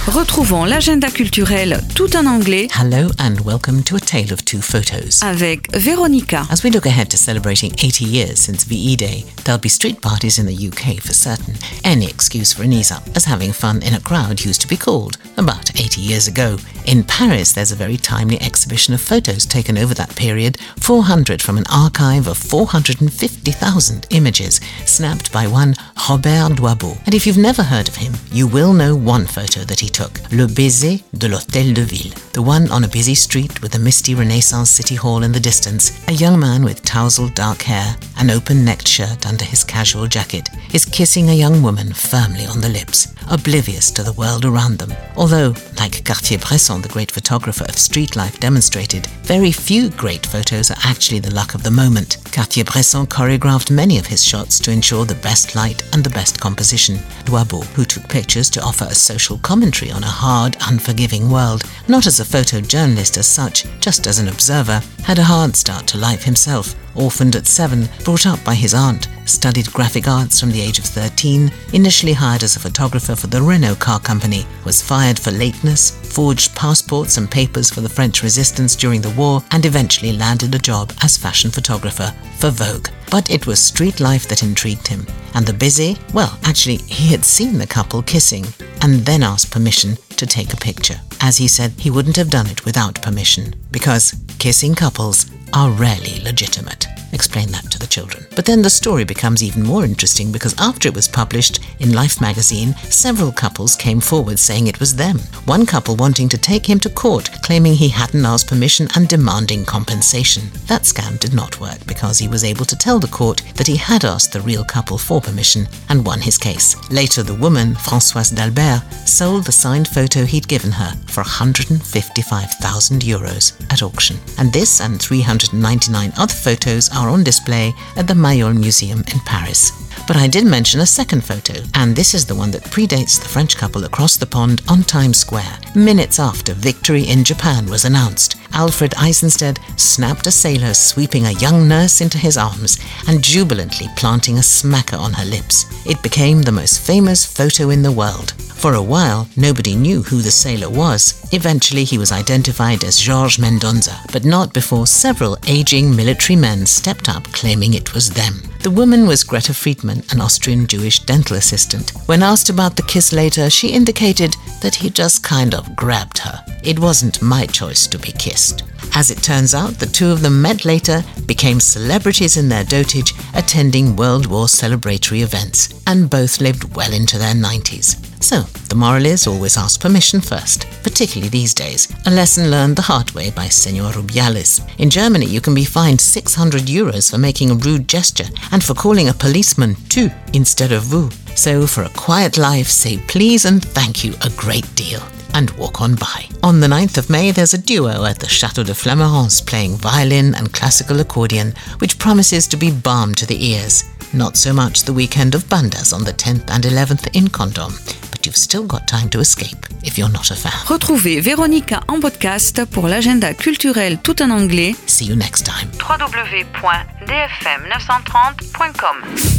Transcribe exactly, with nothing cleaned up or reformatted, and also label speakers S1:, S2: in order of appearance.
S1: Retrouvons l'agenda culturel tout en anglais.
S2: Hello and welcome to A Tale of Two Photos.
S1: Avec Véronica.
S2: As we look ahead to celebrating eighty years since V E Day, there'll be street parties in the U K for certain. Any excuse for an ease-up, as having fun in a crowd used to be called, about eighty years ago. In Paris, there's a very timely exhibition of photos taken over that period, four hundred from an archive of four hundred fifty thousand images, snapped by one Robert Doisbeau. And if you've never heard of him, you will know one photo that he took, Le Baiser de l'Hôtel de Ville, the one on a busy street with a misty Renaissance city hall in the distance. A young man with tousled dark hair, an open-necked shirt under his casual jacket, is kissing a young woman firmly on the lips, oblivious to the world around them. Although, like Cartier-Bresson, the great photographer of street life, demonstrated, very few great photos are actually the luck of the moment. Cartier-Bresson choreographed many of his shots to ensure the best light and the best composition. Doisbeau, who took pictures to offer a social commentary on a hard, unforgiving world, not as a photojournalist as such, just as an observer, had a hard start to life himself. Orphaned at seven, brought up by his aunt, studied graphic arts from the age of thirteen, initially hired as a photographer for the Renault car company, was fired for lateness, forged passports and papers for the French resistance during the war, and eventually landed a job as fashion photographer for Vogue. But it was street life that intrigued him, and the busy, well, actually, he had seen the couple kissing, and then asked permission to take a picture. As he said, he wouldn't have done it without permission, because kissing couples are rarely legitimate. Explain that to the children. But then the story becomes even more interesting because after it was published in Life magazine, several couples came forward saying it was them. One couple wanting to take him to court, claiming he hadn't asked permission and demanding compensation. That scam did not work because he was able to tell the court that he had asked the real couple for permission and won his case. Later, the woman, Françoise d'Albert, sold the signed photo he'd given her for one hundred fifty-five thousand euros at auction. And this and three hundred ninety-nine other photos are on display at the Mayol Museum in Paris. But I did mention a second photo, and this is the one that predates the French couple across the pond on Times Square. Minutes after victory in Japan was announced, Alfred Eisenstedt snapped a sailor sweeping a young nurse into his arms and jubilantly planting a smacker on her lips. It became the most famous photo in the world. For a while, nobody knew who the sailor was. Eventually, he was identified as Georges Mendonça, but not before several aging military men stepped up claiming it was them. The woman was Greta Friedman, an Austrian Jewish dental assistant. When asked about the kiss later, she indicated that he just kind of grabbed her. It wasn't my choice to be kissed. As it turns out, the two of them met later, became celebrities in their dotage, attending World War celebratory events, and both lived well into their nineties. So, the moral is always ask permission first, particularly these days, a lesson learned the hard way by Senor Rubiales. In Germany, you can be fined six hundred euros for making a rude gesture and for calling a policeman tu instead of vous. So, for a quiet life, say please and thank you a great deal and walk on by. On the ninth of May, there's a duo at the Château de Flamerens playing violin and classical accordion, which promises to be balm to the ears. Not so much the weekend of bandas on the tenth and eleventh in Condom, but you've still got time to escape if you're not a fan.
S1: Retrouvez Véronica en podcast pour l'agenda culturel tout en anglais.
S2: See you next time.
S1: w w w point d f m neuf cent trente point com